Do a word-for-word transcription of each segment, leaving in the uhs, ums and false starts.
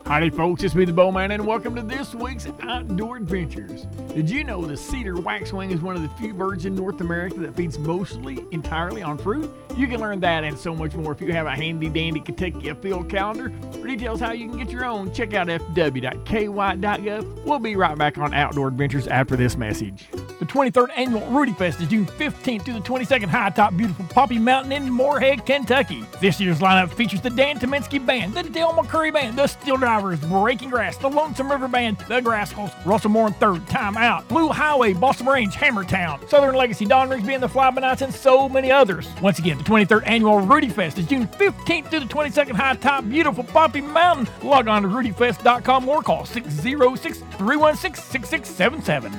Howdy folks, it's me the Bowman and welcome to this week's Outdoor Adventures. Did you know the cedar waxwing is one of the few birds in North America that feeds mostly entirely on fruit? You can learn that and so much more if you have a handy dandy Kentucky field calendar. For details how you can get your own, check out f w dot k y dot gov. We'll be right back on Outdoor Adventures after this message. The twenty-third Annual Rudy Fest is June fifteenth through the twenty-second, high atop beautiful Poppy Mountain in Moorhead, Kentucky. This year's lineup features the Dan Tominski Band, the Dale McCurry Band, the Steel Drivers, Breaking Grass, the Lonesome River Band, the Grassholes, Russell Moore and Third Time Out, Blue Highway, Balsam Range, Hammertown, Southern Legacy, Don Rigsby and the Fly By Nights, and so many others. Once again, the twenty-third Annual Rudy Fest is June fifteenth through the twenty-second, high atop beautiful Poppy Mountain. Log on to rudy fest dot com or call six oh six, three one six, six six seven seven.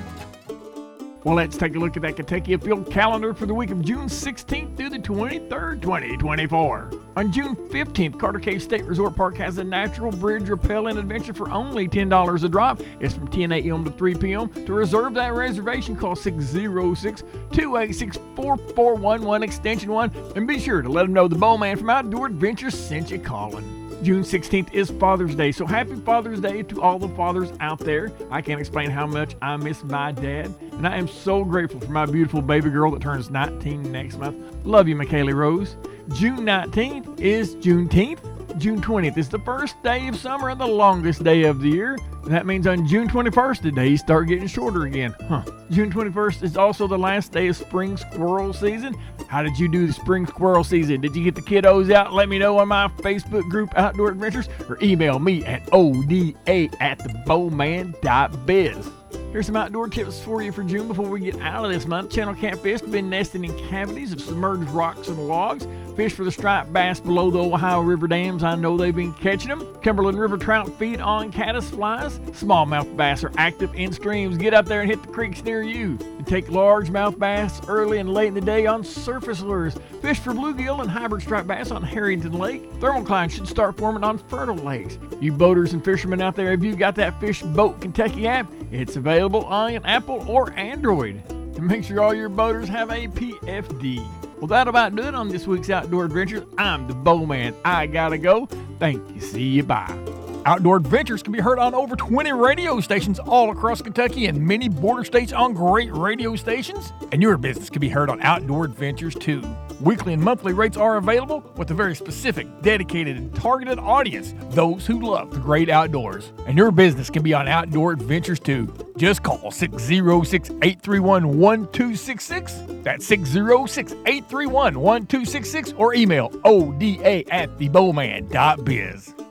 Well, let's take a look at that Kentucky field calendar for the week of June sixteenth through the twenty-third, twenty twenty-four. On June fifteenth, Carter Cave State Resort Park has a natural bridge rappelling adventure for only ten dollars a drop. It's from ten a.m. to three p.m. To reserve that reservation, call six oh six, two eight six, four four one one, extension one, and be sure to let them know the Bowman from Outdoor Adventures sent you calling. June sixteenth is Father's Day, so happy Father's Day to all the fathers out there. I can't explain how much I miss my dad, and I am so grateful for my beautiful baby girl that turns nineteen next month. Love you, Michaela Rose. June nineteenth is Juneteenth. June twentieth is the first day of summer and the longest day of the year. And that means on June twenty-first, the days start getting shorter again. Huh. June twenty-first is also the last day of spring squirrel season. How did you do the spring squirrel season? Did you get the kiddos out? Let me know on my Facebook group, Outdoor Adventures, or email me at oda at the bowman dot biz. Here's some outdoor tips for you for June before we get out of this month. Channel catfish have been nesting in cavities of submerged rocks and logs. Fish for the striped bass below the Ohio River dams. I know they've been catching them. Cumberland River trout feed on caddis flies. Smallmouth bass are active in streams. Get out there and hit the creeks near you. You take largemouth bass early and late in the day on surface lures. Fish for bluegill and hybrid striped bass on Harrington Lake. Thermocline should start forming on fertile lakes. You boaters and fishermen out there, if you've got that Fish Boat Kentucky app, it's available on Apple or Android. And make sure all your boaters have a P F D. Well, that'll about do it on this week's Outdoor Adventures. I'm the Bowman. I gotta go. Thank you. See you. Bye. Outdoor Adventures can be heard on over twenty radio stations all across Kentucky and many border states on great radio stations. And your business can be heard on Outdoor Adventures too. Weekly and monthly rates are available with a very specific, dedicated, and targeted audience, those who love the great outdoors. And your business can be on Outdoor Adventures too. Just call six oh six, eight three one, one two six six. That's six oh six, eight three one, one two six six or email oda at the bowman dot biz.